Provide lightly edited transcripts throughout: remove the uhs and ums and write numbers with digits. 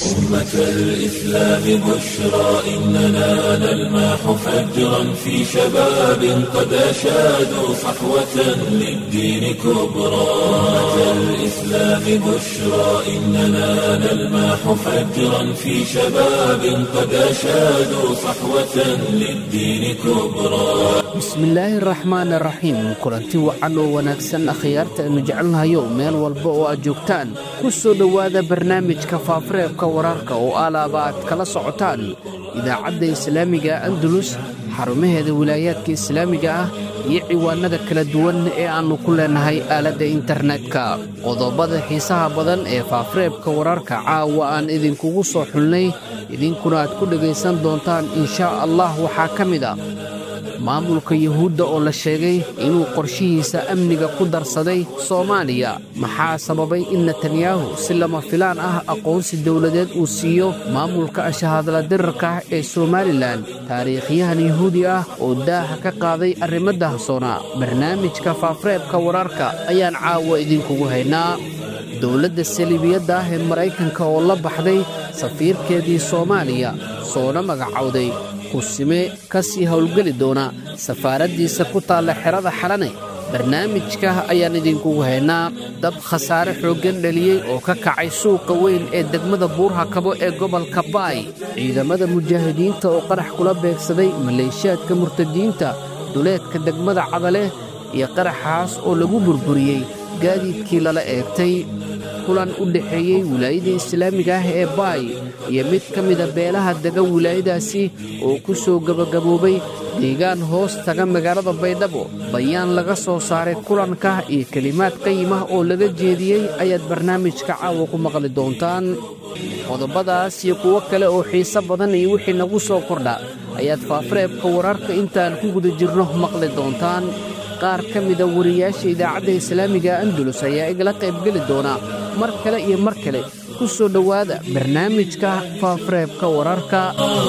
أمة الإسلام بشرى إننا نلمح فجرا في شباب قد أشادوا صحوة للدين كبرى أمة الإسلام بشرى إننا نلمح فجرا في شباب قد أشادوا صحوة للدين كبرى بسم الله الرحمن الرحيم كلنتي وعنو وناكسن أخيارتا إنو جعلنا يوم ميل والبقوا أجوكتان كسو دوادا برنامج كفافريبكا وراركا وآلابات كلا سعوتان إذا عدى إسلاميكا أندلس xarumaheeda wilaayadka islaamiga ah iyo ciwaanada kala duwan ee aanu ku leenahay aaladda internetka qodobada xiisaha badan ee faafareebka wararka caawa aan idinkugu soo xulnay idinkuna aad ku dhagaysan doontaan insha Allah waxaa ka mid ah maamulka yahuudda oo la sheegay inuu qorshihiisa amniga ku darsaday Soomaaliya maxaa sababay in Netanyahu si lama filaan ah aqoonsi dawladeed uu siiyo maamulka ashahadla dirarka ee Somaliland taariikhyahan yahuudi ah oo daaha ka qaaday arrimada soona barnaamijka faafareebka wararka ayaan caawa idinkugu haynaa dawladda Saliibiyadda ah ee Mareykanka oo la baxday safiirkeedii Soomaaliya soona magacawday kusime kasii howlgeli doona safaaradiisa ku taala xerada xalane barnaamijka ayaan idinkugu haynaa dab khasaare xooggan dhaliyay oo ka kacay suuqa weyn ee degmada Buurha Kabo ee gobolka Baay ciidamada mujaahidiinta oo qarax kula beegsaday maleeshiyaadka murtadiinta duleedka degmada Cadale iyo qaraxaas oo lagu burburiyay gaadiidkii lala eegtay kulan u dhaxeeyay wilaayada islaamiga ah ee Baay iyo mid ka mid ah beelaha degan wilaayadaasi oo ku soo gabagaboobay deegaan hoos taga magaalada Baydhabo bayaan laga soo saaray kulanka iyo kalimaad qiimo ah oo laga jeediyay ayaad barnaamijka caawa ku maqli doontaan qodobadaas iyo kuwa kale oo xiiso badan iyo wixii nagu soo kordha ayaad faafareebka wararka intaan ku guda jirno maqli doontaan qaar ka mid ah wariyaasha idaacadda islaamiga Andalus ayaa igala qayb gali doona mar kale iyo mar kale ku soo dhawaada barnaamijka faafareebka wararka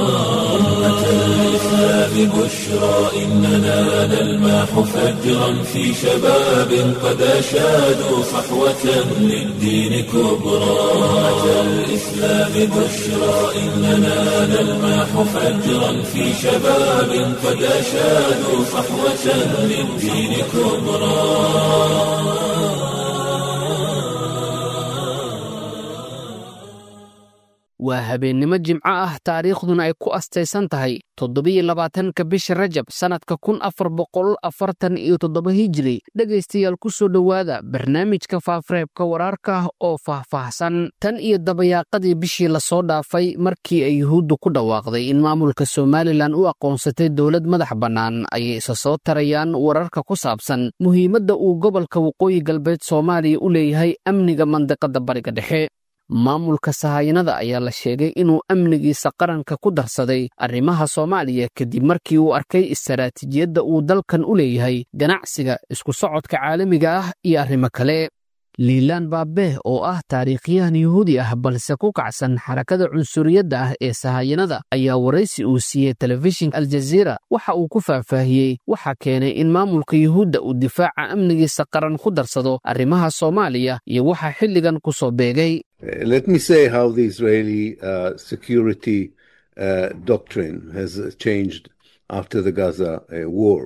أمة الإسلام بشرى إننا نلمح فجرا في شباب قد أشادوا صحوة للدين كبرى أمة الإسلام بشرى إننا نلمح فجرا في شباب قد أشادوا صحوة للدين كبرى waa habeennimo jimco ah taariikhduna ay ku astaysan tahay 27 bisha Rajab sanadka 1447 Hijri dhageystayaal ku soo dhawaada barnaamijka faafareebka wararka oo faahfaahsan tan iyo dabayaaqadii bishii la soo dhaafay markii ay yahuuddu ku dhawaaqday in maamulka Somaliland uu aqoonsatay dawlad madax bannaan ay isa soo tarayaan wararka ku saabsan muhiimadda uu gobolka waqooyi galbeed Soomaaliya u leeyahay amniga mandaqada bariga dhexe maamulka sahayanada ayaa la sheegay inuu amnigiisa qaranka ku darsaday arrimaha Soomaaliya kadib markii uu arkay istaraatiijiyadda uu dalkan u leeyahay ganacsiga isku socodka caalamiga ah iyo arrimo kale Liilaan Baabe oo ah taariikhyahan yahuudi ah balse ku kacsan xarakada cunsuriyadda ah ee sahayanada ayaa waraysi uu siiyay telefishinka Al Jazeera waxa uu ku faahfaahiyay waxa keenay in maamulka yahuudda uu difaaca amnigiisa qaran ku darsado arrimaha Soomaaliya iyo waxa xilligan ku soo beegay Let me say how the Israeli security doctrine has changed after the Gaza war.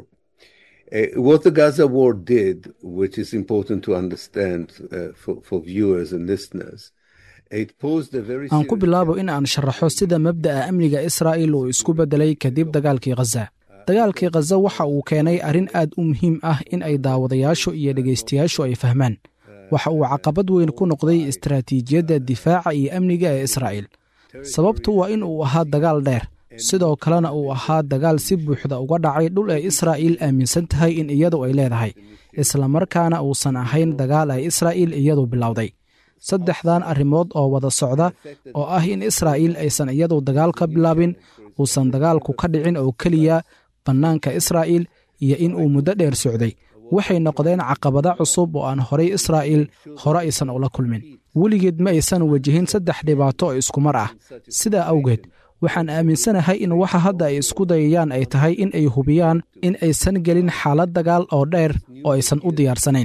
What the Gaza war did, which is important to understand for viewers and listeners, it posed a very aan ku bilaabo in aan sharaxo sida mabda'a amniga Israa'iil uu isku bedelay kadib dagaalkii Gaza. Dagaalkii Gaza waxa uu keenay arrin aad u muhiim ah in ay daawadayaashu iyo dhageystayaashu ay fahmaan. waxa uu caqabad weyn ku noqday istaraatiijiyadda difaaca iyo amniga ee Israa'iil. Sababtu waa in uu ahaa dagaal dheer, sidoo kalena uu ahaa dagaal si buuxda uga dhacay dhul ay Israa'iil aaminsan tahay in iyadu ay leedahay, isla markaana uusan ahayn dagaal ay Israa'iil iyadu bilowday. saddexdan arrimood oo wada socda oo ah in Israa'iil aysan iyadu dagaal ka bilaabin, uusan dagaalku ka dhicin oo kaliya bannaanka Israa'iil iyo in uu muddo dheer socday, waxay noqdeen caqabado cusub oo aan horay Israa'iil hore aysan ula kulmin. weligeed ma aysan wajihin saddex dhibaato oo isku mar ah. sidaa awgeed waxaan aaminsanahay in waxa hadda ay isku dayayaan ay tahay in ay hubiyaan in aysan gelin xaalad dagaal oo dheer oo aysan u diyaarsanayn.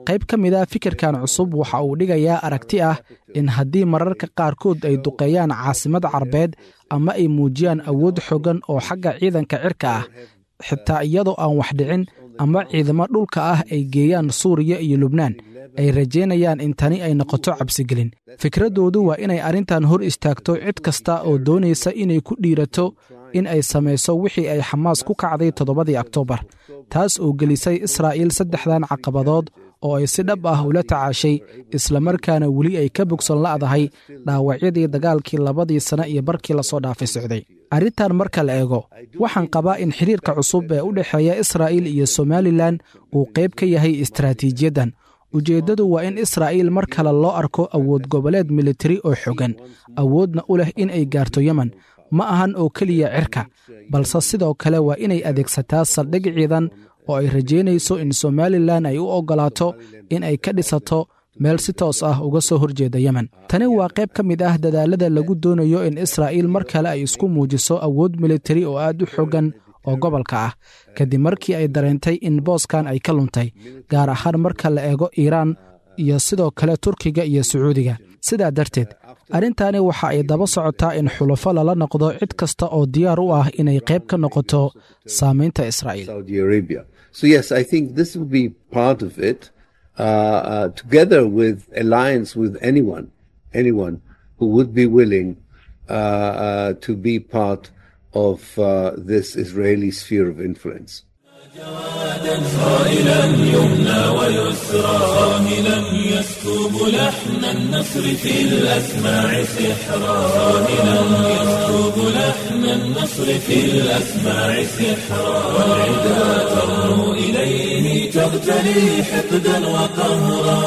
qayb ka mid a fikirkan cusub waxa uu dhigayaa aragti ah in haddii mararka qaarkood ay duqeeyaan caasimad carbeed ama ay muujiyaan awood xooggan oo xagga ciidanka cirka ah xitaa iyadoo aan wax dhicin ama ciidamo dhulka ah ay geeyaan suuriya iyo lubnaan ay rajaynayaan in tani ay noqoto cabsigelin fikraddoodu waa inay arrintan hor istaagto cid kasta oo doonaysa inay ku dhiirato in ay samayso wixii ay xamaas ku kacday 7 Oktoobar taas oo gelisay Israa'iil 3 caqabadood oo ay si dhab ah ula tacaashay islamarkaana weli ay ka bogsan la'dahay dhaawacyadii dagaalkii 2 sano iyo barkii la soo dhaafay socday arrintan marka la eego waxaan qabaa in xiriirka cusub ee u dhexeeya Israa'iil iyo Somaliland uu qayb ka yahay istaraatiijiyadan ujeeddadu waa in Israa'iil mar kale loo arko awood goboleed militari oo xooggan awoodna u leh in ay gaarto Yemen ma ahan oo keliya cirka balse sidoo kale waa inay adeegsataa saldhig ciidan oo ay rajaynayso in Somaliland ay u ogolaato in ay ka dhisato meel si toos ah uga soo horjeeda Yemen tani waa qayb ka mid ah dadaalada lagu doonayo in Israa'iil mar kale ay isku muujiso awood militari oo aad u xooggan oo gobolka ah kadib markii ay dareentay in booskan ay ka luntay gaar ahaan marka la eego Iiraan iyo sidoo kale Turkiga iyo Sacuudiga sidaa darteed arrintani waxa ay daba socotaa in xulafo lala noqdo cid kasta oo diyaar u ah inay qayb ka noqoto saamaynta Israa'iil So yes, I think this will be part of it, together with alliance with anyone who would be willing to be part of this Israeli sphere of influence. صائلا يمنى ويسرى صاهلا يسكب لحن النصر في الأسماع سحرا صاهلا يسكب لحن النصر في الأسماع سحرا والعدا ترنو إليه تغتلي حقدا وقهرا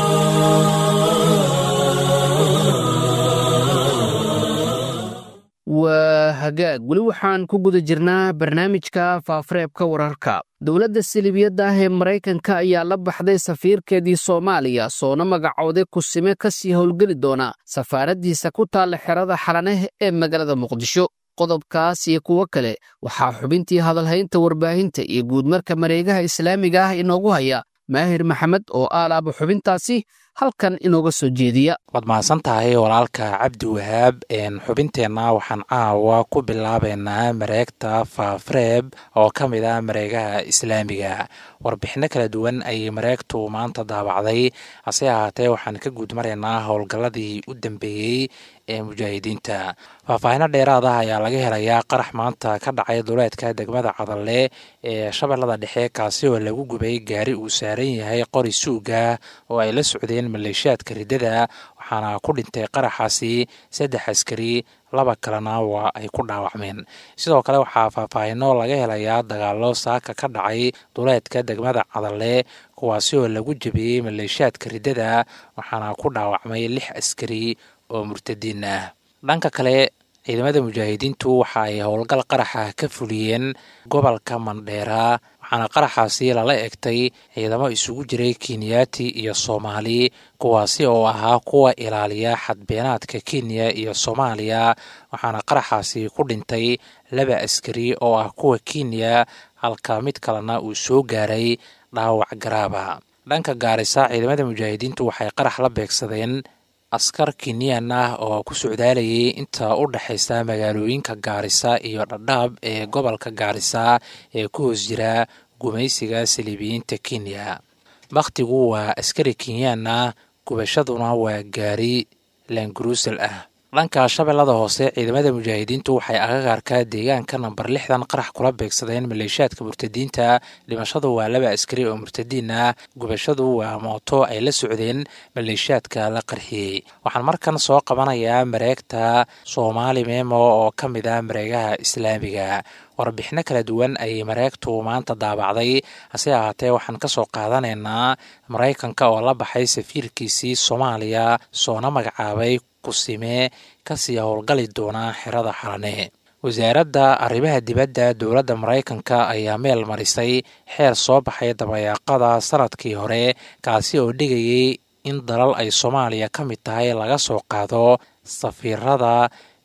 waa hagaag weli waxaan ku guda jirnaa barnaamijka faafareebka wararka dowladda silibiyadda ah ee Mareykanka ayaa la baxday safiirkeedii Soomaaliya soona magacowday kusime ka sii howlgeli doona safaaraddiisa ku taalla xerada Xalaneh ee magaalada Muqdisho qodobkaas iyo kuwo kale waxaa xubintii hadalhaynta warbaahinta iyo guudmarka mareegaha islaamiga ah inoogu haya Maahir Maxamed oo aalaaba xubintaasi halkan inooga soo jeediya wad mahadsan tahay walaalka Cabdi Wahaab xubinteenna waxaan caawa ku bilaabeynaa mareegta Faafareeb oo ka mid ah mareegaha islaamiga warbixino kala duwan ay mareegtu maanta daabacday hase ahaatee waxaan ka guudmaraynaa howlgalladii u dambeeyey ee mujaahidiinta faahfaahin dheeraad ah ayaa laga helayaa qarax maanta ka dhacay duleedka degmada Cadalle ee Shabeellada Dhexe kaasi oo lagu gubay gaari uu saaran yahay qori suuga oo ay la socdeen maleeshiyaadka ridada waxaana ku dhintay qaraxaasi 3 askari 2 kalena waa ay ku dhaawacmeen sidoo kale waxaa faahfaahino laga helayaa dagaallo saaka ka dhacay duleedka degmada Cadalle kuwaasi oo lagu jabiyey maleeshiyaadka ridada waxaana ku dhaawacmay 6 askari oo murtadiin ah dhanka kale ciidamada mujaahidiintu waxa ay howlgal qaraxa ka fuliyeen gobolka Mandheera waxaana qaraxaasi lala egtay ciidamo isugu jiray Kenyaati iyo Soomaali kuwaasi oo ahaa kuwa ilaaliya xadbeenaadka Kenya iyo Soomaaliya waxaana qaraxaasi ku dhintay 2 askari oo ah kuwa Kenya halka mid kalena uu soo gaaray dhaawac garaaba dhanka Gaarisa ciidamada mujaahidiintu waxay qarax la beegsadeen askar Kenyan ah oo ku socdaalayay inta u dhaxaysa magaalooyinka Gaarisa iyo Dhadhaab ee gobolka Gaarisa ee ku hoos jira gumaysiga Saliibiyiinta Kenya waqtigu waa askari Kenyan ah gubashaduna waa gaari Land Cruiser ah dhanka Shabeellada Hoose ciidamada mujaahidiintu waxay agagaarka deegaanka nambar 6 qarax kula beegsadeen maleeshiyaadka murtadiinta dhimashadu waa 2 askari oo murtadiin ah gubashadu waa mooto ay la socdeen maleeshiyaadka la qarxiyey waxaan markan soo qabanayaa mareegta Soomaali Memo oo ka mid ah mareegaha islaamiga warbixino kala duwan ay mareegtu maanta daabacday hase ahaatee waxaan ka soo qaadanaynaa Mareykanka oo la baxay safiirkiisii Soomaaliya soona magacaabay kusime ka sii howlgali doona xerada Xalaneh wasaaradda arrimaha dibadda dowladda Mareykanka ayaa meel marisay xeer soo baxay dabayaaqada sanadkii hore kaasi oo dhigayay in dalal ay Soomaaliya ka mid tahay laga soo qaado safiirada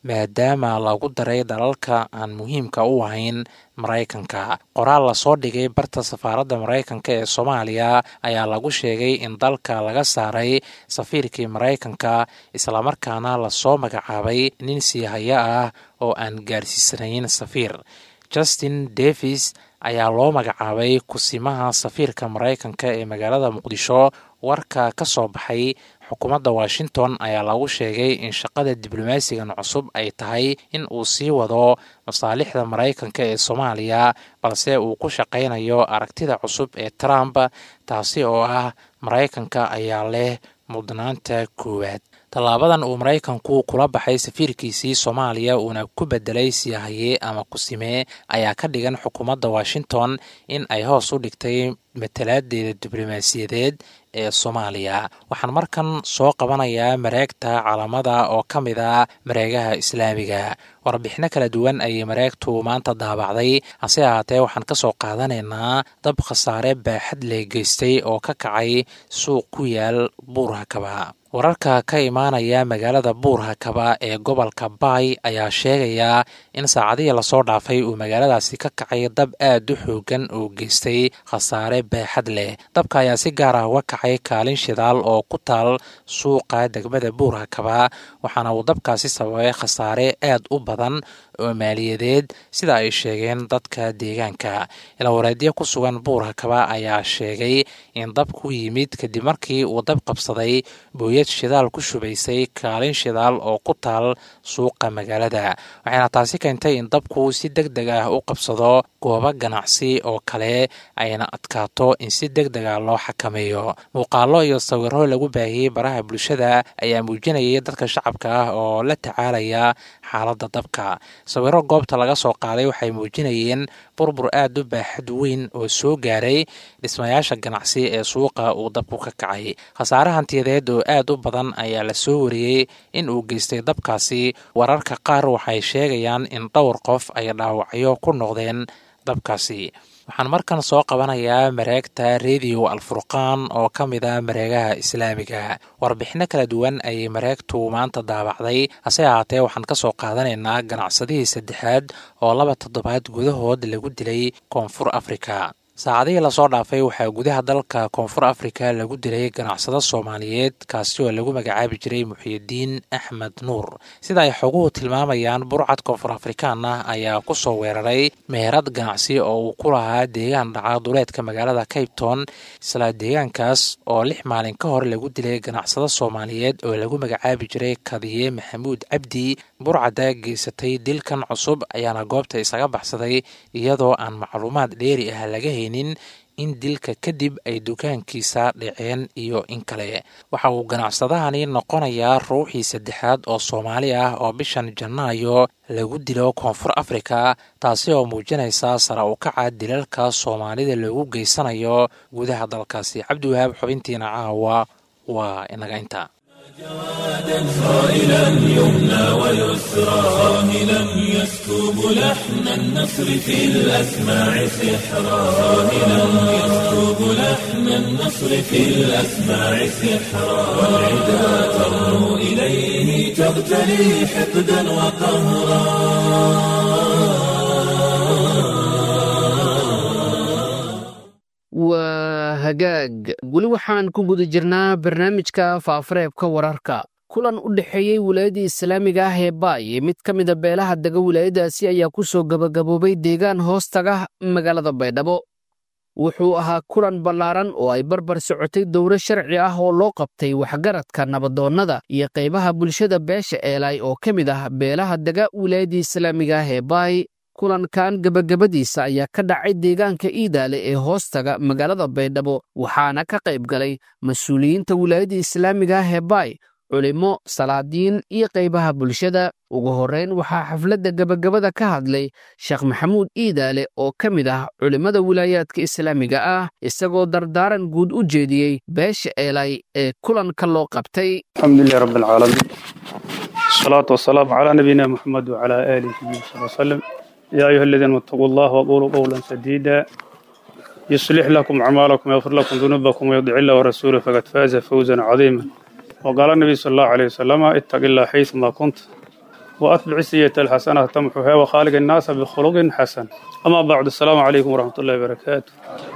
maadaama lagu daray dalalka aan muhiimka u ahayn maraykanka. qoraal lasoo dhigay barta safaaradda maraykanka ee soomaaliya ayaa lagu sheegay in dalka laga saaray safiirkii maraykanka islamarkaana lasoo magacaabay nin siihaya ah oo aan gaarsiisanayn safiir. Justin Davis ayaa loo magacaabay kusimaha safiirka maraykanka ee magaalada muqdisho. warka ka soo baxay xukuumadda Washington ayaa lagu sheegay in shaqada diblomaasigan cusub ay tahay in uu sii wado masaalixda maraykanka ee Soomaaliya, balse uu ku shaqaynayo aragtida cusub ee Trump, taasi oo ah maraykanka ayaa leh mudnaanta koowaad. tallaabadan uu maraykanku kula baxay safiirkiisii Soomaaliya uuna ku bedelay siyahaye ama kusime ayaa ka dhigan xukuumadda Washington in ay hoos u dhigtay matalaadeeda diblomaasiyadeed ee Soomaaliya. waxaan markan soo qabanayaa mareegta caalamada oo ka mid ah mareegaha islaamiga. warbixino kala duwan ayay mareegtu maanta daabacday, hase ahaatee waxaan ka soo qaadanaynaa dab khasaare baaxad leh geystay oo ka kacay suuq ku yaal Buur-Hakaba. wararka ka imaanaya magaalada Buur-Hakaba ee gobolka Bay ayaa sheegaya in saacadihii lasoo dhaafay uu magaaladaasi ka kacay dab aad u xoogan oo geystay khasaare baaxad leh. dabka ayaa si gaar ah uga kacay kaalin shidaal oo ku taal suuqa degmada Buur-Hakaba, waxaana uu dabkaasi sababay khasaare aad u badan oo maaliyadeed sida ay sheegeen dadka deegaanka. ilawareedyo ku sugan Buur-Hakaba ayaa sheegay in dabku yimid kadib markii uu dab qabsaday booyad shidaal ku shubaysay kaalin shidaal oo ku taal suuqa magaalada, waxayna taasi keentay in dabku si degdeg ah u qabsado goobo ganacsi oo kale ayna adkaato in si degdeg ah loo xakameeyo. muuqaallo iyo sawirro lagu baahiyey baraha bulshada ayaa muujinayay dadka shacabka ah oo la tacaalaya xaaladda dabka. sawirro goobta laga soo qaaday waxay muujinayeen burbur aad u baaxad weyn oo soo gaaray dhismayaasha ganacsi ee suuqa uu dabku ka kacay. khasaare hantiyadeed oo aad u badan ayaa la soo wariyey in uu geystay dabkaasi. wararka qaar waxay sheegayaan in dhowr qof ay dhaawacyo ku noqdeen dabkaasi. waxaan markan soo qabanayaa mareegta Radio Al-Furqaan oo ka mid ah mareegaha islaamiga. warbixino kala duwan ayay mareegtu maanta daabacday, hase ahaatee waxaan ka soo qaadanaynaa ganacsadihii saddexaad oo 2 toddobaad gudahood lagu dilay Koonfur Afrika. saacadihii lasoo dhaafay waxaa gudaha dalka Koonfur Afrika lagu dilay ganacsado Soomaaliyeed kaasi oo lagu magacaabi jiray Muxyidiin Axmed Nuur. sida ay xoguhu tilmaamayaan, burcad Koonfur Afrikaan ah ayaa ku soo weeraray meherad ganacsi oo uu ku lahaa deegaan dhaca duleedka magaalada Cape Town. isla deegaankaas oo 6 maalin ka hor lagu dilay ganacsado Soomaaliyeed oo lagu magacaabi jiray Kadiye Maxamuud Cabdi. burcada geysatay dilkan cusub ayaana goobta isaga baxsaday iyadoo aan macluumaad dheeri ah laga haynin in dilka kadib ay dukaankiisa dhaceen iyo in kale. waxa uu ganacsadahani noqonayaa ruuxii saddexaad oo Soomaali ah oo bishan Janaayo lagu dilo Koonfur Afrika, taasi oo muujinaysa sare u kaca dilalka Soomaalida lagu geysanayo gudaha dalkaasi. Cabdiwahaab, xubintiina caawa waa inaga inta. جوادا صائلا يمنى ويسرى صاهلا يسكب لحن النصر في الأسماع سحرا صاهلا يسكب لحن النصر في الأسماع سحرا والعدا ترنو إليه تغتلي حقدا وقهرا. waa hagaag weli waxaan ku guda jirnaa barnaamijka faafareebka wararka. kulan u dhexeeyey wilaayadda islaamiga ah ee Baay mid ka mid a beelaha dega wilaayadaasi ayaa ku soo gabagaboobay deegaan hoostaga magaalada Baydhabo. wuxuu ahaa kulan ballaaran oo ay barbar socotay dowro sharci ah oo loo qabtay waxgaradka nabadoonnada iyo qaybaha bulshada beesha Eelay oo ka mid ah beelaha dega wilaayadda islaamiga ah ee Baay. kulankan gabagabadiisa ayaa ka dhacay deegaanka Iidaale ee hoostaga magaalada Baydhabo, waxaana ka qayb galay mas'uuliyiinta wilaayadda islaamiga ah ee Baay, culimo, salaadiin iyo qaybaha bulshada. ugu horeyn waxaa xafladda gabagabada ka hadlay Sheekh Maxamuud Iidaale oo ka mid ah culimada wilaayaadka islaamiga ah, isagoo dardaaran guud u jeediyey beesha Eelay ee kulanka loo qabtay. alxamdulillahi rabbil caalamiin, wasalaatu wasalaamu calaa nabiyina Muxamed wa calaa aalihi wasallam. يا أيها الذين اتقوا الله وقولوا قولا سديدا يصلح لكم أعمالكم ويغفر لكم ذنوبكم ويطع الله ورسوله فقد فاز فوزا عظيما. وقال النبي صلى الله عليه وسلم اتق الله حيثما كنت وأتبع السيئة الحسنة تمحها وخالق الناس بخلق حسن. أما بعد، السلام عليكم ورحمة الله وبركاته.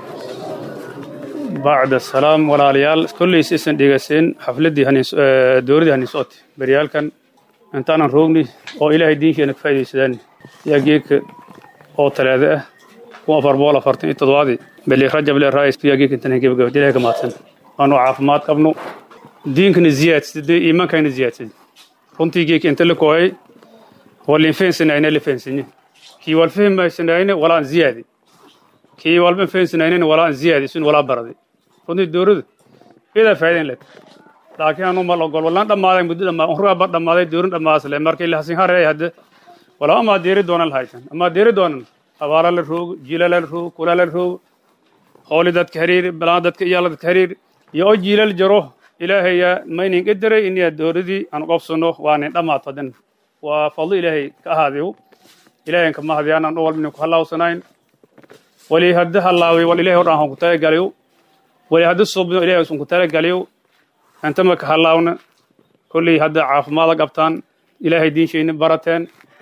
بعد السلام ولا ليال كل سيسن ديغسين حفلتي هني دوردي هني صوتي بريال كان انت انا روغني او الهي دينك انك فايديسدان يا جيك او تلاده وافر بولا فرتين تدوادي بلي رجب لي الرئيس يا جيك انت نجيب قبل لك ماتن انا عافمات قبنو دينك نزيات ايمانك نزيات كنت جيك انت لكوي واللي فين سنين اللي فين سنين كي والفهم ما سنين ولا زياده كي والبن فين سنين ولا زياده سن ولا بردي كنت دورد إذا فعلين لك لكن أنا ما أقول والله دماغي مدة ما أخرى بعد دماغي دورن دماغ سلام مركي اللي حسين هاري هذا ولا ما دير دون الهايتن ما دير دون أبارة الروق جيل الروق كل الروق خالدت كهرير بلادت كيالت كهرير يو جيل الجروح إلهي ما ينقدر إني دوردي أنا قفصنه وأنا دماغ فدن وفضل إلهي كهذا إلهي كما هذا أنا أول منك الله سنين ولي هده الله ولله راه كتاي قاليو ولي هده الصوب إلهي سن كتاي قاليو أنت ما كهلاونا كل هذا عاف ما قبطان إلهي دين شيء برتين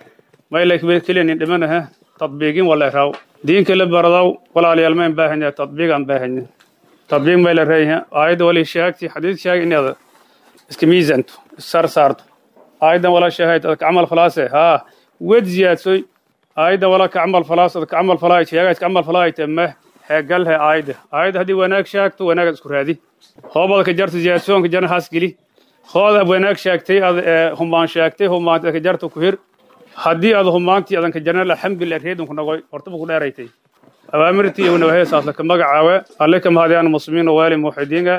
ما إلك بكلين دمنها تطبيقين ولا راو دين كل برداو ولا ليالمين باهن تطبيقا باهن تطبيق ما لريه أيضا ولا شاكتي حديث شاك إن هذا اسكميز أنت السر صارت أيضا ولا شهادة عمل فلاسة ها ود زياد سوي أيضا ولا كعمل فلاسة كعمل فلايت شاكت كعمل فلايت ما حقلها أيضا هذه وناك شاكت وناك أذكر هذه هو بدك جرت زياد سون كجرن حاسكلي هذا وناك شاكتي هم ما شاكتي هم ما كجرت كهير هدي هذا هم ما أنتي أذن كجرن الحمد لله ريدهم كنا قوي أرتبوا كل رأيتي أوامرتي ونوهي صارت لك مجعوة عليكم هذه أنا مسلمين ووالي موحدين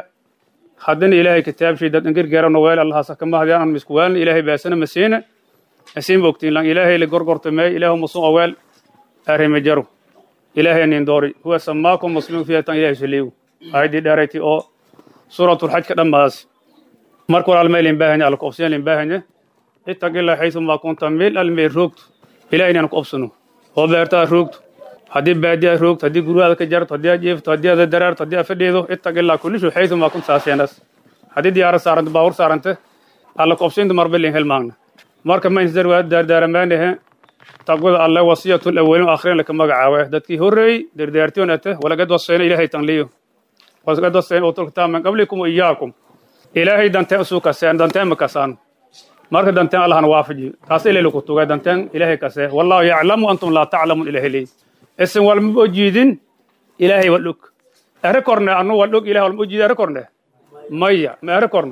حدني إلهي كتاب شيء ده نقدر جرا نوال الله سكم هذه أنا مسكوان إلهي بأسنا مسينا أسين بوقتين لان إلهي اللي قرقر تماي إله مصون أول أرهم جرو إلهي أن يندوري هو سماكم مسلمين فيها تان إلهي سليو هذه دارتي أو سورة الحج كلام ماس مركو على الميل بهني على القفصين بهني اتق الله حيث ما كنت ميل الميروكت إلهي أنك أبصنه هو بيرتا روكت هدي بعدي روكت هدي جرو هذا كجرت هدي جيف هدي هذا درار هدي أفديده اتق الله كل شيء حيث ما كنت ساسينس هدي ديار سارنت باور سارنت على القفصين مربلين هالمعنى marka ma isdar waa daardaaramaanaha taqwada Allah wasiyatul awwalin aakhirin laka magacaawe dadkii horeey dardaartoonata wala gad wasayna ilaahay tanliyo wasgad wasayna oo tolka man qablikum iyaakum ilaahay danta usu kasaan danta ma kasaan marka danta Allah na waafaji taas ilaahay ku tuga danta ilaahay kasee wallahu ya'lamu antum la ta'lamun ilaahay isin wal mujidin ilaahay waluk arakorna anu waluk ilaahay wal mujid arakorna maya ma arakorno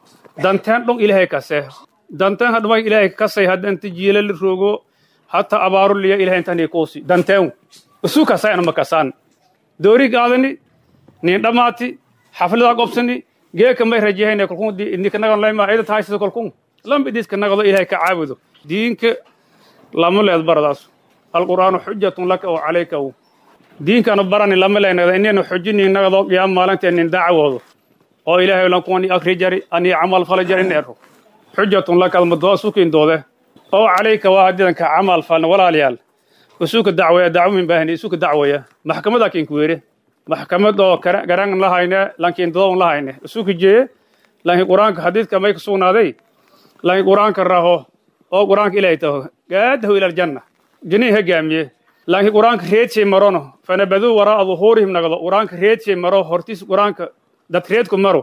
danta dong ilaahay kasee dantan hadba ilaahay ka say hadan tijiilal roogo hatta abaarul liya ilaahay intani koosi dantan usu ka sayna makasan doori gaadani ni dhamaati xaflada qobsani geeka may rajayna kulkun inni kana layma ayda taayso kulkun lam bidis kana qado ilaahay ka caabudo diinka lama leed baradaas alquraanu hujjatun laka wa alayka diinka ana barani lama leeyna inaynu xujini nagado qiyaam maalinta in dacwoodo oo ilaahay lan kuwani akhrijari ani amal falajari neero حجة لك المدوسك إن دوده أو عليك واحد كعمل فلن ولا ليال وسوق الدعوة دعوة من بهني سوق الدعوة محكمة ذاك إنكويره محكمة دو كران الله هنا لكن دو الله هنا سوق الجي لكن قرآن حديث كما يكسون هذي لكن قرآن كرهه أو قرآن إليته قاده إلى الجنة جنيه جامية لكن قرآن كريت شيء مرونه فنبذوا وراء ظهورهم نقض قرآن كريت شيء مرو هرتيس قرآن دتريتكم مرو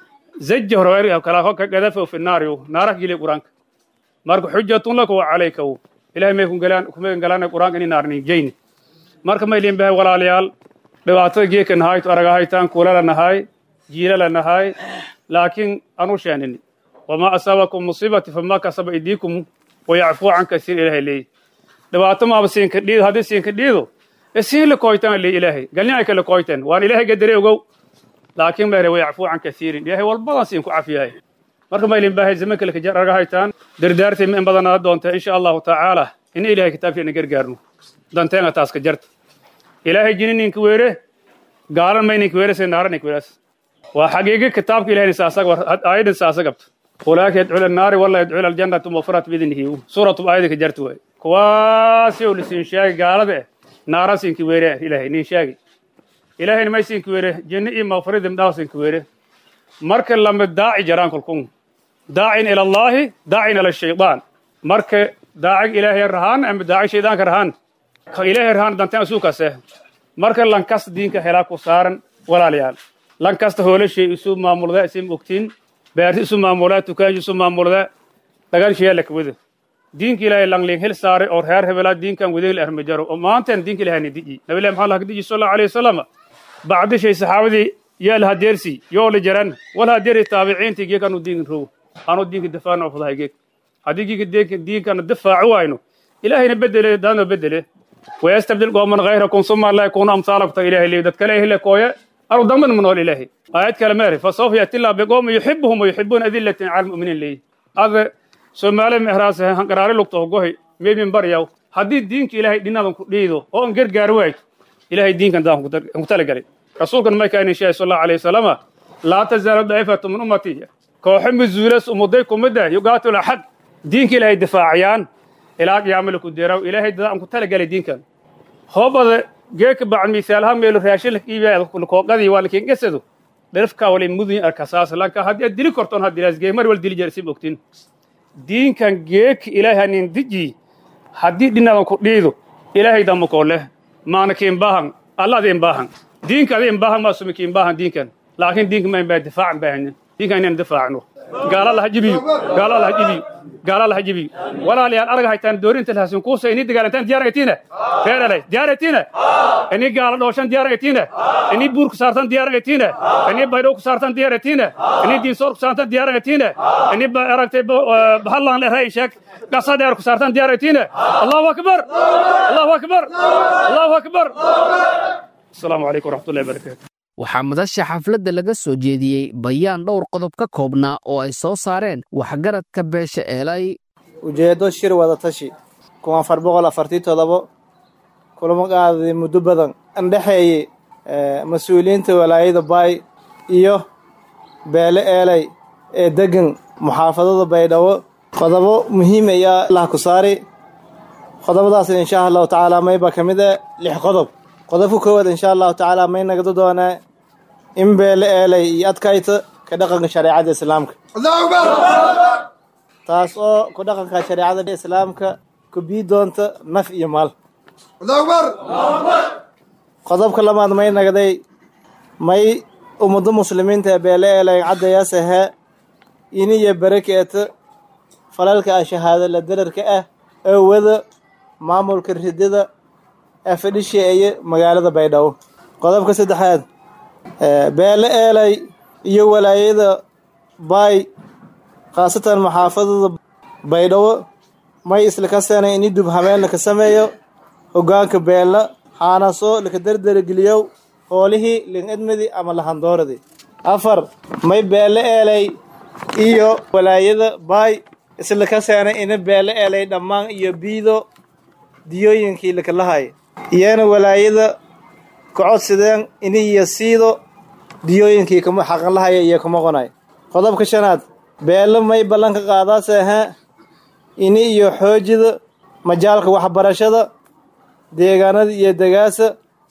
زجه رواري أو كلاه كقذفه في النار نارك يلي قرانك مارك حجة لك وعليك إلهي ما يكون قلان قرانك إني نارني جين مارك ما يلين به ولا ليال بواتو جيك نهاية أرغايتان كولا لنهاية جيلا لنهاية لكن أنو شانني وما أصابكم مصيبة فما كسب إيديكم ويعفو عن كثير إلهي لي بواتو ما بسين كديد هذا سين كديدو السين لكويتان اللي إلهي قالني عيك لكويتان وأن إلهي قدري وقو لكن ما هو يعفو عن كثير يا هو البلاص ينكو عافيه marka ma ilin baahay zamanka la raga haytaan dardaartay in badan doonta insha Allah ta'ala in ilaahay kitaabkeena gargaarno danteena taas ka jarta ilaahay jininka weere gaaran ma inka weere seen naaran inka weeras waa xaqiiqo kitaabka ilaahay saasaga aayad saasaga walaaka yad'u an-naar wala yad'u al-jannata mufrat bidinhi suratu aayad ka jarta way kuwaasi oo lisin sheegay gaalada naaran inka weere ilaahay nin sheegay ilaahay ma isin ka weere janna iyo mafrid imdaas inka weere marka lama daaci jaraan kulkun داعين إلى الله داعين إلى الشيطان marka daacig ilaahay rahaan ama daacig shaydaanka rahaan ka ilaahay rahaan dantan asuukase marka lankasta diinka helaa ku saaran walaalayaal lankasta hoolashay isu maamulada isim ogtiin beerti isu maamulada tukaan isu maamulada dagan sheela kwada diinka ilaahay langling hel saare oo reer hebela diinkan wadeel armajaro oo maantan diinka ilaahay nidii nabiga maxamed hadii sallallahu alayhi wasallam bacdi shay saxaabadii yaa la hadeersi yoo la jaran wala hadeeri taabiciintii geekanu diin roo aanu diinka difaac oo fadaygeek hadii diinkan difaac waayno ilaahayna bedele daano bedele ويستبدل قوما غيركم ثم لا يكون امثالكم الهي اللي دكله اهل كويه او ضمن من الاله ايات كلمه فسوف ياتي الله بقوم يحبهم ويحبون اذله على المؤمنين لي هذا سومالي مهراس هنقرار لقطه غوي ميمن برياو hadii diinka ilaahay dhinadan ku dhiido oo aan gargaar waay ilaahay diinkan daan ku talagalay rasuulkan ma kaanay shay sallallahu alayhi wasallam la tazalu daifatu min ummati kooxo masuulas umuday kumada yuqaatil ahad diinka ilaahay difaaciyaan ilaa qiyaamada ku deeraw ilaahay daan ku talagalay diinkan hoobada geek bacd miisaalaha meel raashin iibay ku qadii walkiin gasado dharafka wali mudin arkasaas lanka hadii dili korton hadii laas geemar wal dili jarsim ogtin diinkan geek ilaahay nin diji hadii dhinadan ku dhiido ilaahay damo ko leh maana keen baahan allah deen baahan diinka deen baahan ma sumikin baahan diinkan laakiin diinka ma baa difaac baahan diinkan inaan difaacno قال الله جبيو قال الله جبيو قال الله جبيو ولا لي ارغ هيتان دورين تلهاسن كوسا اني دغالنتان ديارتينا خير علي ديارتينا اني قال دوشان ديارتينا اني بورك سارتان ديارتينا اني بايدوك سارتان ديارتينا اني دي سورك سارتان ديارتينا اني ارغتي بهلان لهي شك قصاديرك سارتان ديارتينا الله اكبر الله اكبر الله اكبر السلام عليكم ورحمه الله وبركاته waxaa madasha xafladda laga soo jeediyey bayaan dhowr qodob ka koobnaa oo ay soo saareen waxgaradka beesha eelay ujeedo shir wada tashi 1447 kulamo qaaday muddo badan andhaxeeyay mas'uuliyiinta walaayada Baay iyo beele eelay ee degan muxaafadada Baydhabo qodobo muhiim ah la ku saaray qodobadaas insha Allah taala may ba kamida 6 qodob qodobka koowaad insha Allah taala may nagado doona in beele eelay iyo adkayta ka dhaqanka shariicada islaamka Allahu akbar taas oo ku dhaqanka shariicada islaamka ku bii doonta naf iyo maal Allahu akbar qodobka labaad may nagaday may ummadu muslimiinta beele eelay cadayaasaha iniya barakeeta falalka shahaada la dararka ee wada maamulka ridada afadhisheeye magaalada Baydhabo qodobka saddexaad beele eelay iyo walaayada Baay khaasatan muxaafadada Baydhabo may isla ka seenay in dib habeen la ka sameeyo hogaanka beela xaanaso la ka dardar geliyo hoolihii leen admadi ama la handooradii afar may beele eelay iyo walaayada Baay isla ka seenay in beele eelay dhamaan iyo biido diyooyinkii la kala hay iyana walaayada ku codsadeen inay yasiido diyooyinkii kama xaqan lahaye iyo kama qonay qodobka shanaad beelo may ballanka qaadaasaha ini iyo xoojida majaalka waxbarashada deegaanada iyo dagaasa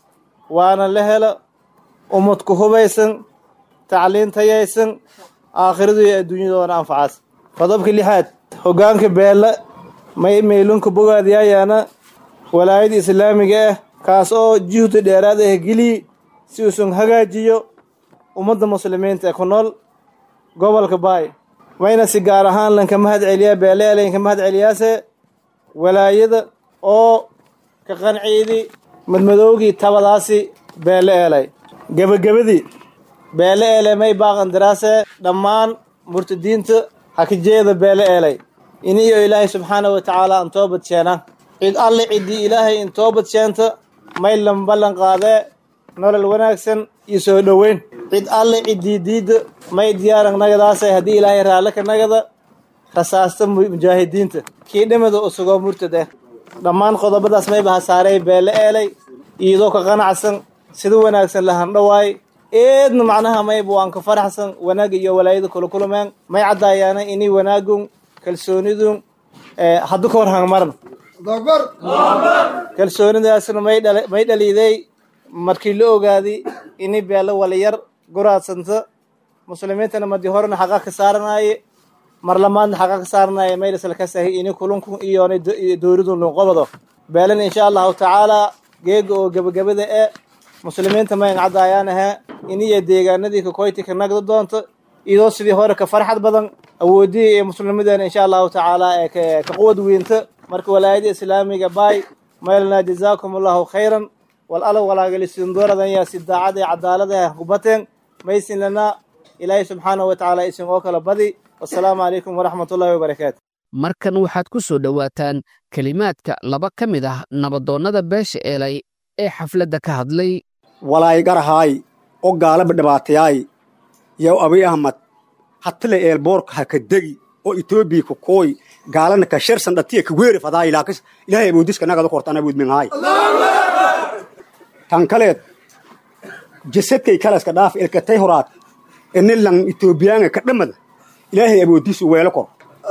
waana la helo ummad ku hubaysan tacliin tayaysan aakhiradu iyo adduunyadooda anfacaas qodobka lixaad hogaanka beela may meelunka bogaadiyayana walaayada islaamiga kaas oo juhdi dheeraad ah geli si uu soo hagaajiyo ummadda muslimiinta ku nool gobolka Baay wayna si gaar ahaan lanka mahad celiya beeleeleen ka mahad celiyaase walaayada oo ka qanciidi madmadowgii tabadaasi beeleelay gabagabadii beeleelay may baaqan daraase dhammaan murtadiinta hakijeeda beeleelay iniyo ilaahay subhanahu wa ta'ala an toobad sheena cid alle cidii ilaahay in toobad sheenta may lambalan qaade nolol wanaagsan iyo soo dhaweyn cid alle cidii diid may diyaaran nagadaasay hadii ilaahay raala ka nagada rasaasta mujaahidiinta kii dhimada oo sugo murtada dhammaan qodobadaas may baa saaray beeleelay iyadoo ka qanacsan sida wanaagsan la handhawaay eedna macnaha may baan ka faraxsan wanaag iyo walaayada kula kulmeen may cadaayana inii wanaagun kalsoonidun haddu ka warhan maran Akbar kalsoonidaasna may dhaliiday markii la ogaaday inii beelo wala yar guraadsanta muslimiintana madii horena xaqa ka saaranaaye mar lamaadna xaqa ka saarnaya meel isla ka sahi ini kulunku iyoonay dowladu noqobado beelan insha allahu tacaala geega oo gabagabada ee muslimiinta mayn caddaayaan ahaa iniyo deegaanadii kakoyti ka nagda doonto iyadoo sidii hore ka farxad badan awoodii ee muslimiinta insha allahu tacaala ee ka quwad weynta marka walaayada islaamiga baay maylna jazaakumullahu khayran والألو ولا جلسين دورة ذنيا سداعة عدالة قبتين ميسين لنا إلهي سبحانه وتعالى اسم وكلا بدي والسلام عليكم ورحمة الله وبركاته markan waxaad ku soo dhawaataan kalimaadka laba ka mid ah nabadoonnada beesha eelay ee xafladda ka hadlay walaay garahaay oo gaalaba dhibaatayaay yow abiy ahmad hatale eelboorka ha ka degi oo etoobiya ku kooy gaalana ka sharsan dhatiya ka weeri fadaa ilaahay awoodiska nagada kortana awood minhaay tan kaleed jasadkay kalaska dhaaf ilkatay horaad inilan etoobiyaanga ka dhammada ilaahay awoodiisu weelo kor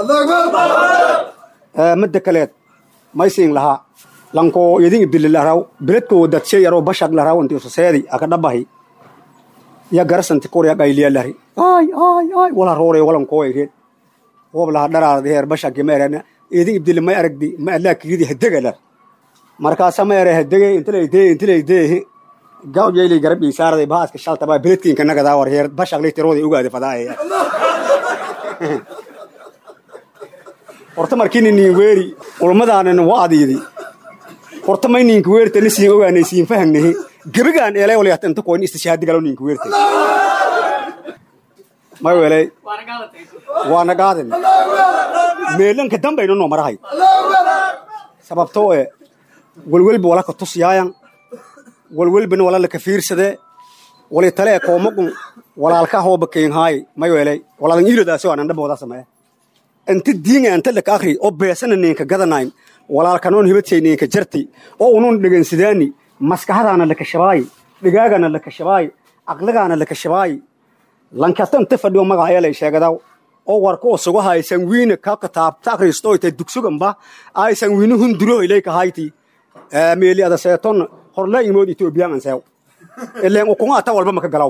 madda kaleed maysiin lahaa lankoo idin ibdililaraw beledkoo dadshay yaroo bashaq laraw intii usaseedi aka dhabahi ya garasanti korya gayliyalari ay wala roore walankoo egeed woblaha dharaardi heer bashaqi meerana idin ibdili may aragdi ma allaa kigidi hadegalar markaasa meere hadegay intilaydee gaw jeylay garab isaaraday baaska shaltaba beledkiinka nagadaa war heer bashaq leytirooday ugaada fadaaya horta markii nin weeri ulmadaanan waadiidi horta may ninka weerta la siin ogaanay siin fahannahay gabigaan eelay wala yatan ko in istishaadi galo ninka weerta may welay waana gaadan meelanka dambayno no marahay sababtoo walwalba wala ka tusiyaan walwalbana wala la ka fiirsade wala tale koomagun walaalka hooba keen hay may welay wala ingiladaasi waan andabooda sameeyay أنت الدين أنت لك آخري أو بيسنا نينك جذناين ولا القانون هبتي نينك جرتي أو نون لجن سداني مسكها أنا لك الشباي لجاج أنا لك الشباي أغلق أنا لك الشباي لانكستن تفدي وما غاية شيء كذا أو وركو سوها يسوين ككتاب تأخري استوي تدكسوهم با يسوينهم درو إليك هايتي ميلي هذا سيطان هرلا يمود يتوبيان أنساو اللي أقوم أتوال بمك جلاو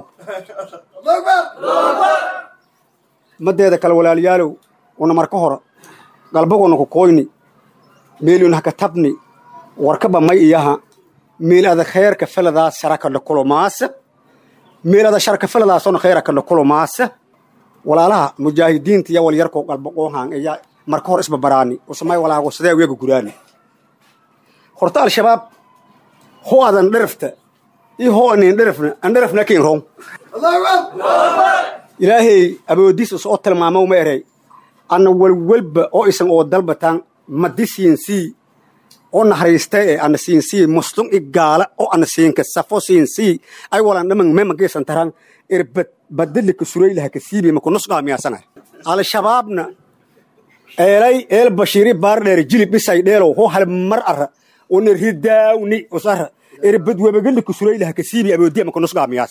مدة هذا كلام يالو wana marka hore galbagona ku kooyni meeluna ka tabni warkaba may iyaha meelada khayrka falada saraka la kulumaas meelada sharka falada soo khayrka la kulumaas walaalaha mujaahidiinta iyo wal yarko galbagohan iya marka hore isba baraani usmay walaago sidee weega guraani horta al shabaab hoodan dhirfta hoonin dhirfna an dhirfna keen roon Allahu akbar ilaahi awoodiis soo tilmaamo ma eray أنا والولب أو إسم أو دلبتان مديسين سي أو نهريسته أنا سين سي مسلم إجالة أو أنا سين كسافو سين سي أي ولا نمن ما مجلس تران إربط بدل لك سوري لها كسيبي ما كناش قامي سنة على شبابنا إلي البشيري بار رجلي بسيدلو هو هالمرأة ونرهدا وني وصار إربط وبقول لك سوري لها كسيبي أبو دي ما كناش قامي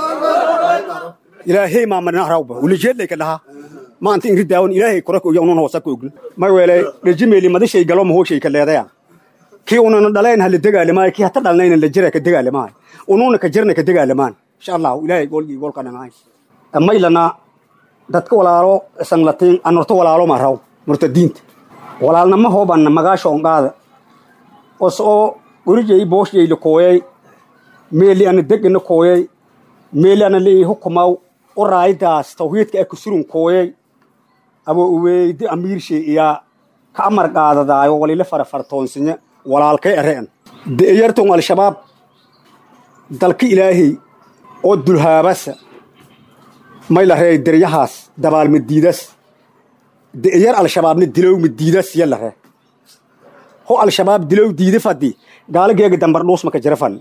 إلهي ما من نهروبه ولجد لك لها ما أنت إنك داون إلهي كرك ويونون هو سكوجل ما ولا رجيم اللي ما ده شيء قالوا ما هو شيء كله ده كي ونون دلين هالدقة اللي ما كي حتى دلين اللي جرى كدقة اللي ما ونون كجرنا كدقة اللي ما إن شاء الله إلهي يقول كنا معي أما إلنا دتك ولا رو سنلتين أن رتو ولا رو مرهو مرتدين ولا لنا ما هو بنا ما جاش عنقاد وسو ورجي بوش جي لكوي ميلي أنا دق إنه كوي ميلي أنا اللي حكمه ورايداس توحيد كأكسرون كوي أبو ويد أمير شيء يا كأمر قاعدة داي وولي لفرفرتون سنة ولا الكي أرين ديرتون على الشباب دلك إلهي أدلها بس ما إلهي دريهاس دبال مديدس دير على الشباب ندلو مديدس يلا هي هو على الشباب دلو ديد فدي قال جاك دمبرنوس ما كجرفان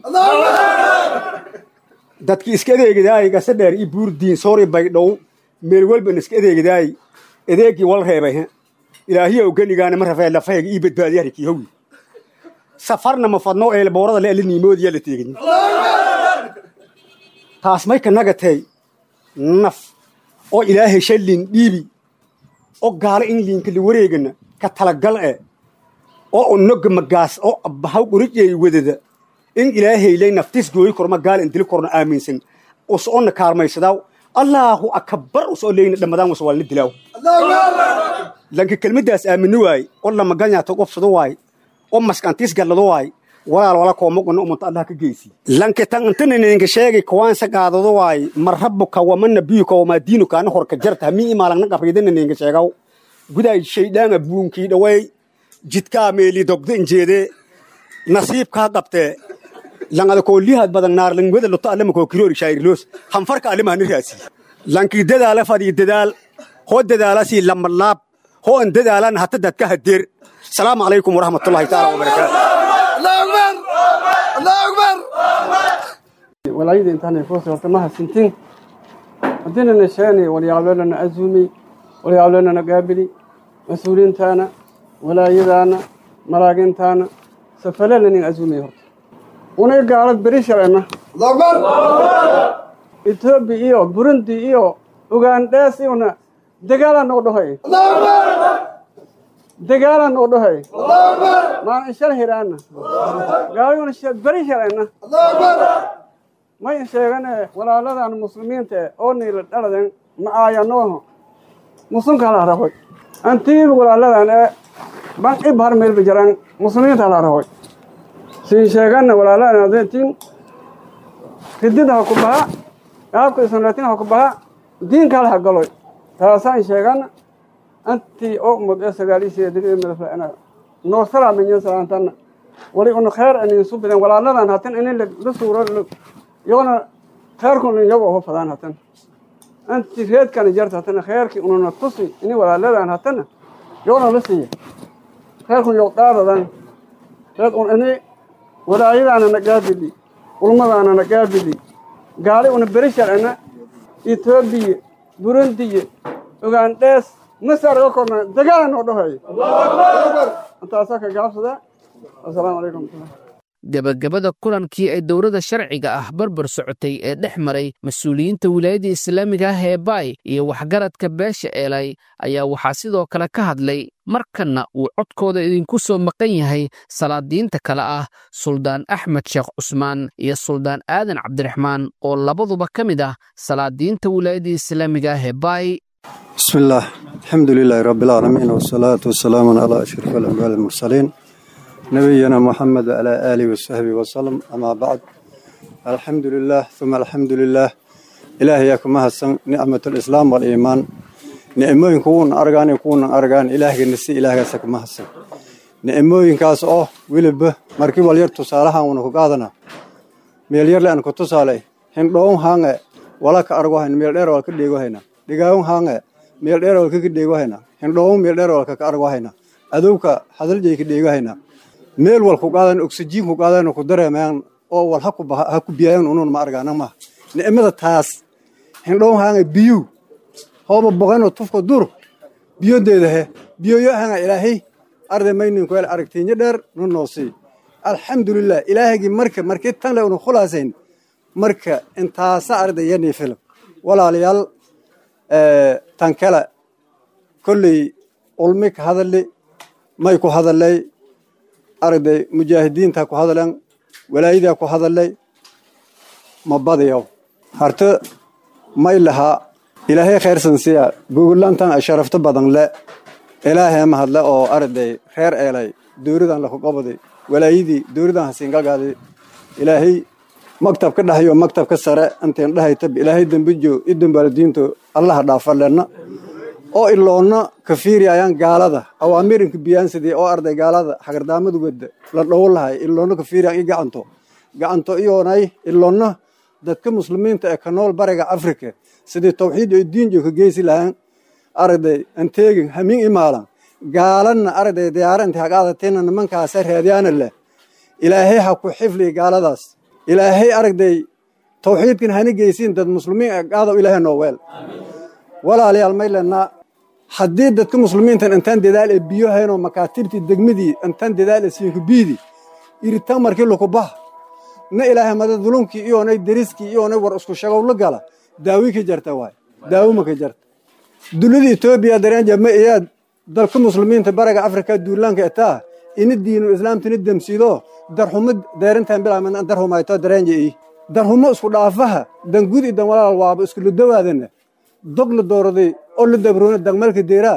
دتك إسكده جداي كسر إبور دين صوري بيدو ميرول بنسكده جداي إذاكي والله به إلهي وكني كان مرة فعلا فايق إيبت باليارك يهوي سفرنا مفضنا إلى بورد اللي نيمود يلي تيجي تاسمي كنجتي نف أو إلهي شلين بيبي أو قال إنجلين كل وريجنا كتلقى أو النج مجاس أو بحاول ورجي وده إن إلهي لين نفتيس جوي كرما قال إن دل كرنا آمين سن وصلنا كارما يسداو الله أكبر وصلنا لما دام وصلنا للدلاو lanka kelmaddaas aamini waaye oo lama ganyaata qofsado waaye oo maskantiis gallado waaye walaal wala koomoqona umanta allah ka geysi lanka tan intaninga sheegay kawaansa qaadado waaye marrabuka wama nabiyuka wama diinuka ana horka jarta mi imaalangna qabriidaninga sheegaw gudaay shaydaan abuunkii dhaway jidkaa meeli dogda injeede nasiibkaa qabtee langada koolihaad badan naar langwada loto allama koo kiroori shaayirloos hanfarka allimahani raasi lankii dadaala fadii dadaal hoo dadaalasi lamalaab hoo an dadaalan hata dadka hadeer salaamu calaykum waraxmatullaahi taala wabarakaatu الله أكبر ولايد انتهى فوز وطمها سنتين ودينا نشاني وليعلو لنا أزومي وليعلو لنا قابلي مسؤولين تانا ولايدانا مراقين تانا سفلا لنا أزومي هرت ونيقى على بريشة لنا الله أكبر إثيوبي إيو بورندي إيو أوغانداس إيونا دقالا نوضوهي الله أكبر دقالا نوضوهي الله أكبر ما إنشال هيرانا قالوا نشال بريشة لنا الله أكبر ما ينشيغانا ولا لدى المسلمين أوني للأردن ما آيانوهم مسلم كالا رهوي أنتيب ولا لدى بان إبهر ميل بجران مسلمين كالا رهوي سينشيغانا ولا لدى دين كديدها كبها يابكو إسانلاتين كبها دين كالا قالوا تاسان شيغانا أنتي أؤمد أسغالي سيدري من الفلانة نوصلا من ينسى أنتنا ولي أنه خير أن ينصبنا ولا لنا هاتن أن لسورة يونا خيركم أن يبقوا فلان هاتن أنت فيد كان جرت هاتن خيرك أنه نتصي إني ولا لنا هاتن يونا لسي خيركم يقطار ذن خيركم أني ولا أيضا أنا نقابلي ولماذا أنا نقابلي قالي أنه بريشر أنا إثيوبي بورندي أوغانداس مصر يكون دقالا نوضوهي الله أكبر أنت أساك قابس ده السلام عليكم gabagabada kulankii ay dowladda sharciga ah barbar socotay ee dhex maray mas-uuliyiinta wilaayadda islaamiga ah ee baay iyo waxgaradka beesha eelay ayaa waxaa sidoo kale ka hadlay markanna uu codkooda idinku soo maqan yahay salaadiinta kale ah suldaan axmed sheekh cusmaan iyo suldaan aadan cabdiraxmaan oo labaduba ka mid ah salaadiinta wilaayadda islaamiga ah ee baay بسم الله الحمد لله رب العالمين والصلاة والسلام على أشرف الأنبياء المرسلين نبينا محمد وعلى آله وصحبه وسلم أما بعد الحمد لله ثم الحمد لله إلهي يكون مهسن نعمة الإسلام والإيمان نعموين كون أرغان إلهي نسي إلهي سك مهسن نعموين كاس ولب مركب والير تصالحا ونكو قادنا ميلير لأنكو تصالي هندوهم هانغ ولا كأرغوهن ميلير والكديغوهن dhigaawun haanga meel dheer oo ka dhiigahayna hindhoon meel dheer oo ka argahayna adowka hadaljeey ka dhiigahayna meel wal ku qaadan oxygen ku qaadan ku dareemayaan oo wal ha ku biyaan uun ma argaana ma ni'mada taas hindhoon haanga biyo hooba boqano tufka dur biyodeeda biyo yahay ilaahay ardamaynin ku aragtiinyo dheer noosi alxamdulillah ilaahigi markii tan la uu khulaasayn marka intaasa ardayani film walaalayaal tankala kulli ulmik hadalli may ku hadalay arday mujaahidiinta ku hadalan walaayada ku hadalay mabadiyo harta may laha ilaahay khayrsan siya guulantan sharafta badan la ilaahay ma hadla oo arday reer eelay dooridan la ku qabaday walaayidi dooridan hasingalgaadi ilaahay مكتب كده هيو مكتب كسرة أنت عنده يتب إلهي دنبجو إدن بردينتو الله دافر لنا أو إلونا كفير يان قالده أو أميرن كبيان سدي أو أرد قالده حجر دامد ود للأولها إلونا كفير يان قعنتو إيوناي إلونا دتك مسلمين تأكنول برجع أفريقيا سدي توحيد الدين جو كجيس لهن أرد أنتيجن همين إمالا قالنا أرد ديار أنت قاعدة تين أن من كاسر هديان الله إلهي حكو حفلي قالداس إلهي أرقدي توحيد كن هني جيسين دد مسلمين قاعدوا إلهي نوال ولا علي الميل لنا حديد دد كمسلمين أنتن دال بيو هنا مكاتبتي الدجمدي أنتن دال سينك بيدي يرتم مركلو كباه نا إلهي مدد ظلمك إيو نا دريسكي إيو نا ورسكو شغل لقاله داوي كجرت واي داوي ما كجرت دولدي توبيا درين جمع إياد دل كمسلمين تبرق أفريقيا دولان كأتا إن الدين والإسلام تندم سيدو درهم دارنتان بلا من درهم أيتها درنجي درهم أسكول عفها دنجودي دم ولا الواب أسكول الدوادنا دقل الدور دي أول الدبرون الدملك الديرة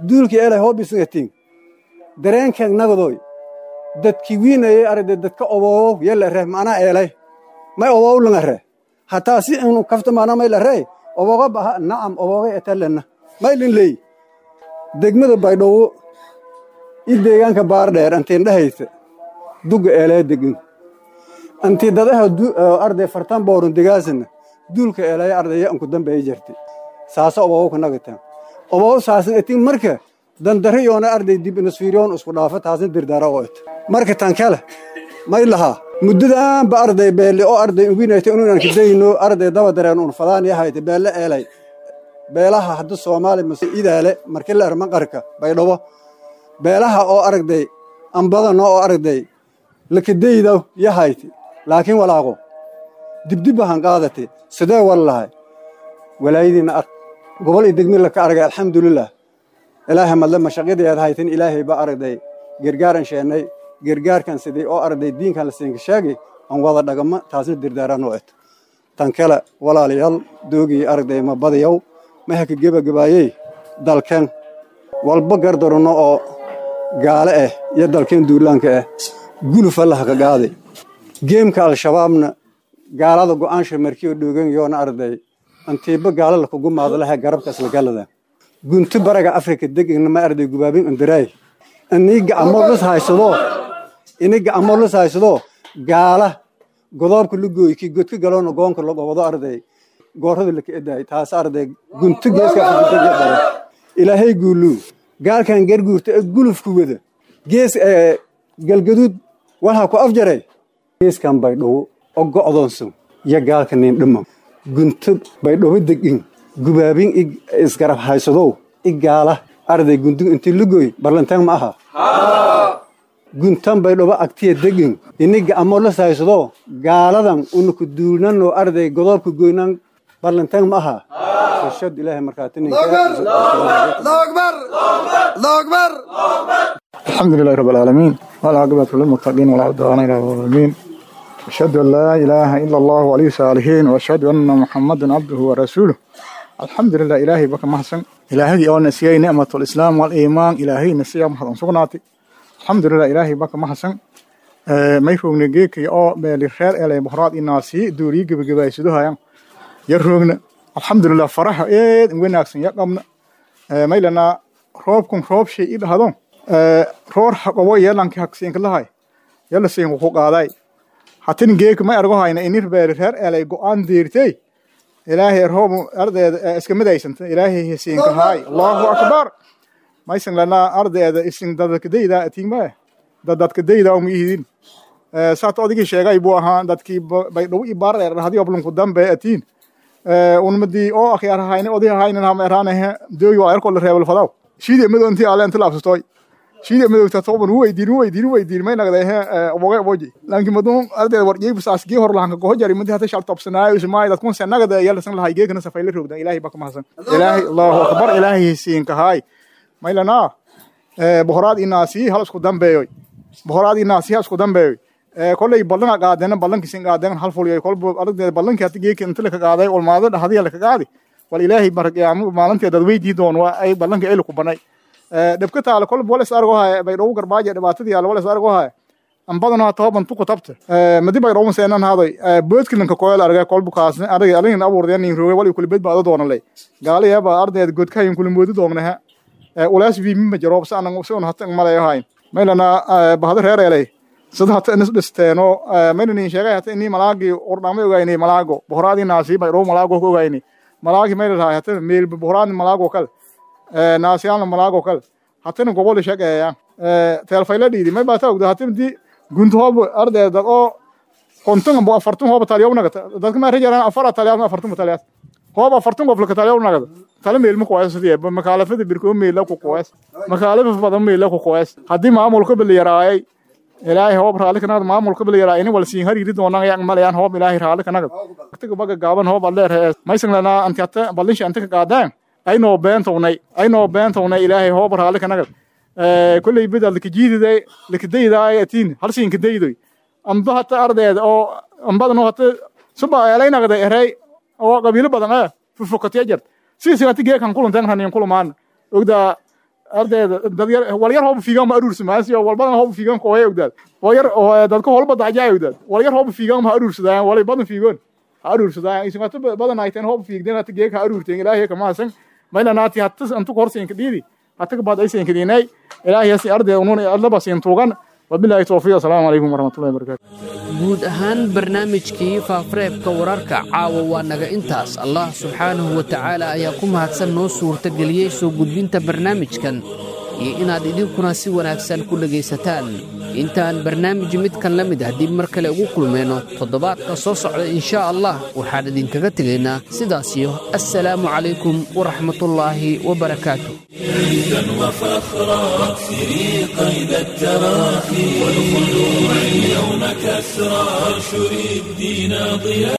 duulkii eelay hoobisingatiin dareenkeeg nagadoy dadkii wiinayay aragday dadka oboowow yalla reh macnaa eelay may oboow langa reh hataa si inu kafta maana may la rey obooga baha nacam oboogay etalena may lin leey degmada baydhabo i deegaanka baardheer antiin dhahaysa duga eelay degin antii dadaha arday fartan boorun degaasina duulka eelay ardaya anku dambeey jirtay saasa oboow ka nagataan oboow saasan etin marka dandari yoona arday dib inasfiiriyoon isku dhaafa taasin dirdaara oo et marka tan kale may lahaa muddadaan ba arday beelle oo arday ubinayta inuu aan kidayno arday daba dareen uun fadaan yahay beelle eelay beelaha hadda Soomaali masiidaale markii la arman qarka baydhabo beelaha oo arday ambada oo arday la kidaydo yahay laakiin walaaqo dibdib han qaadati sidee wallahi walaayidina gobol degmi la ka argay alxamdulillah ilaahay madla mashaqadeed haytin ilaahay ba arday gargaaran sheenay gargaarkan sidii oo arday diinkan la siin sheegay aan wada dhagama taasna dirdaaran oo tan kale walaalayaal doogii arday ma badayow ma haka gabagabaayay dalkan walba gardarno oo gaale iyo dalkan duulaanka guluf Allah ka qaaday geemka al-shabaabna gaalada go'aansha markii dhoogan yoona arday antiiba gaala la kugu maadlaha garabkaas la galada gunti baraga Afrika degna ma arday gubaabin andiray aniga amorlas haysado gaala godoobka lugooyki godka galoona goonka lagu wado arday goorada la keeday taas arday gunti geeska Afrika ilaahay guulu gaalkan garguurta gulufku wada gees galgaduud waxa ku afjaray geeskan baydhabo oo go'doonsan ya gaalkan nin dhimo gunti baydhabo degin gubaabin isgarab haysado igaala arday gunti intii lugooy barlantaan ma aha guntan baydhabo agtiya degin iniga amorlas haysado gaaladan unu ku duulnano arday godoobka goynaan barlantaan ma aha shad ilaahay markaatini الله أكبر الحمد لله رب العالمين والعاقبة للمتقين ولا عدوان إلا على الظالمين أشهد أن لا إله إلا الله ولي الصالحين وأشهد أن محمدا عبده ورسوله الحمد لله إلهي بك محسن إلهي أول نسيي نعمة الإسلام والإيمان إلهي نسيي محسن سقناتي الحمد لله إلهي بك محسن ما يفوق نجيك يا بالخير إلى بحرات الناسي دوري جبجباي سدوها يرهقنا الحمد لله فرح إيه وين أحسن يقمنا ما لنا روبكم روب شيء إذا هذون روح قوي يلا إنك حكسين كلها هاي يلا سين وفوق هذاي حتى نجيك ما أرجوها إن إنير بالخير إلى جوان ديرتي إلهي رهوب أرض إسكم دايسن إلهي سين كهاي الله أكبر ما يسن لنا أرض إسين دادك دي دا أتين ما دادك دي دا أميهين ساعات أوديك شيء يبوها دادك بيدو إبارة هذه أبلون قدام بأتين ونمدي أو أخيار هاين أودي هاين هم إرانه دو يوارد كل رهيب الفضاء شيء مدو أنتي على أنت لابس توي شيء مدو تطور هو يدير ما ينقده أبوه أبوجي لكن مدو أرد الورجي بس أسقيه هرلانك كوه جري مدي هذا شرط تبصناه وسماي لا تكون سنة قد يلا سنة هاي جيك نسفيل الروب إلهي بكم حسن إلهي الله أكبر إلهي سين كهاي ما لنا بحرات الناسي هلس قدام بيوي بحرات الناسي هلس قدام بيوي كل يبلغ قاعدين بلغ كسين قاعدين هل فولي كل أرد بلغ كاتجيك أنت لك قاعدين والماضي هذه لك قاعدي والإلهي برك يا عم ما لنت يدوي دون وأي بلغ إله كبناي دبكت على كل بولس أرجوها بيروق رباجة دبعتي على بولس أرجوها أم بدنا طاب أنتو كتبت مدي بيروم سنن هذا بيت كلن كقول أرجع كل بكاس أرجع علينا أبو رديان يروي ولا كل بيت بعد دون لي قال يا با أرد جود كاين كل بيت دونها ولاش في من جراب سأنا وسون حتى ما لا يهاين ما لنا بهذا هير عليه صدق حتى الناس بستانو ما لني شيء حتى إني ملاقي أورنامي وعيني ملاقو بحرادي ناسي بيروم ملاقو وعيني ملاقي ما لها حتى ميل بحراد ملاقو كل ناسيان ملاقو كل حتى نقول شيء يا تلفيلا دي ما بتاعك ده حتى دي قلت هو أرد ده أو كنتم بأفرتم هو بتاليون نقد ده كمان رجع أفرت تاليون أفرتم بتاليات هو بأفرتم قبل كتاليون نقد تالي ميل مكويس دي بمخالفة بيركون ميل لك كويس مخالفة في بدم ميل لك كويس هدي ما ملك باليراي إلهي هو برالك نقد ما ملك باليراي إني ولا سينهار يريد وانا يعمل يعني هو إلهي برالك نقد تك بقى جابن هو بالله ما يسمع لنا أنت حتى بلش أنت قاعدين أي نوع بنت وناي إلهي هو برالك نقد كل يبدأ لك جيد ده يتين هل سين كده يدوي أم ده حتى أرض أو أم بعد إنه حتى سبعة علينا كده هراي أو قبيلة بدنا في فوق تيجر سيسي نتيجة كان كلهم تاني هنيم كلهم معنا وكده ardayda dadyar walyar hoob fiigan ma aruursumaasi oo walbadan hoob fiigan kooyay ogdaad walyar oo dadka holba dacjay ogdaad walyar hoob fiigan ma aruursadaan walay badan fiigan aruursadaan ismaato badan ayteen hoob fiigdeen at geeka aruurteen ilaahay ka maasan mayna naati hatta antu korsiin ka dhiidi hatta ka baad aysan ka dhiinay ilaahay si arday unuun adlaba siin tuugan wabillahi tawfiiq assalamu alaykum warahmatullahi wabarakatuh guud ahaan barnaamijkii faafareebka wararka caawa waa naga intaas allah subxaanahu wa tacaala ayaa ku mahadsan noo suurtageliyey soo gudbinta barnaamijkan iyo inaad idinkuna si wanaagsan ku dhegaysataan intaan barnaamij midkan la mid ah dib mar kale ugu kulmayno toddobaadka soo socda inshaa allah waxaan idinkaga tegaynaa sidaasiyo assalaamu calaykum waraxmatullaahi wabarakaatuh عزا وفخرا واكسري قيد التراخي والخلوع اليوم كسرا وانشري الدين ضياء